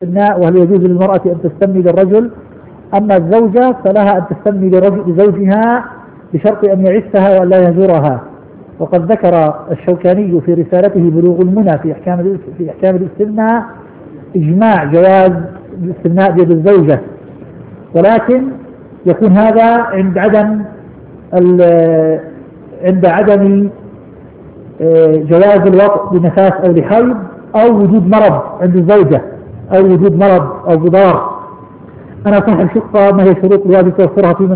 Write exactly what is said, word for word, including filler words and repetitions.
الاستثناء، وهل يجوز للمرأة أن تستمي للرجل؟ أما الزوجة فلها أن تستمي لزوجها بشرط أن يعفها وأن لا يهجرها. وقد ذكر الشوكاني في رسالته بلوغ المنى في أحكام في أحكام الاستثناء إجماع جواز الاستثناء بيد الزوجة، ولكن يكون هذا عند عدم عند عدم جواز الوطء لنفاس أو لحيض أو وجود مرض عند الزوجة أو وجود مرض أو ضرر. أنا صاحب شقة، ما هي شروط الواجب توفرها في